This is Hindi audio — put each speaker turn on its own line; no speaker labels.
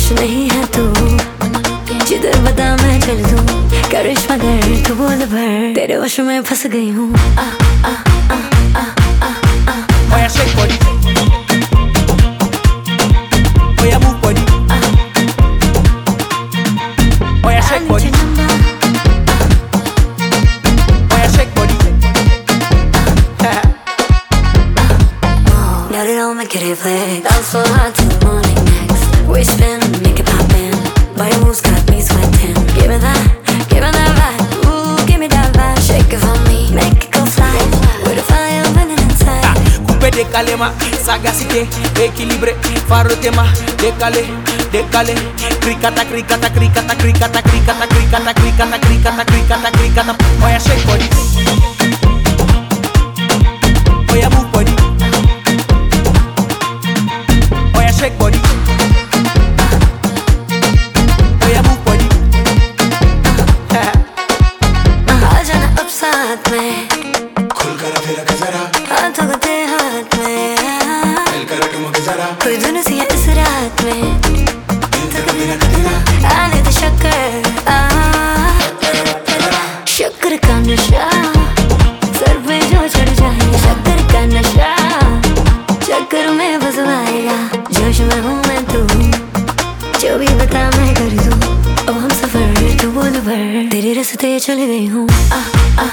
होश नहीं है तू, जिधर बता मैं चल दूं। करिश्मा कर तू बोल भर, तेरे होश में फंस गई हूँ।
Oya shake body, oya move body, oya shake body, oya shake body.
Let it all make it reflect. Dance so hard till the morning next. We spin, make it poppin'. Body moves got me sweating. Give me that vibe. Ooh, give me that vibe. Shake it for me, make it go fly. With a fire burning inside.
Coupe décalé ma sagacité, équilibré, faro tema, décalé, décalé, cricata, cricata, cricata, cricata, cricata, cricata, cricata, cricata, cricata, cricata. Oya shake body, oya move body, oya shake body, oya move body.
आ जाना अब साथ में,
खुल कर फिर जरा,
हाथों को दे हाथ में।
मिल कर ठुमक जरा,
कोई धुन सी है इस रात में,
इंतज़ार बिना कदीना,
आने दे शक्कर, शक्कर का नशा सर पे जो चढ़ जाएगा। शक्कर का नशा चक्कर में बस आएगा। जोश में हूँ मैं तू, जो भी बता मैं कर दूँ। अब हम सफर तू बोल भर, तेरे रास्ते चल गई हूँ।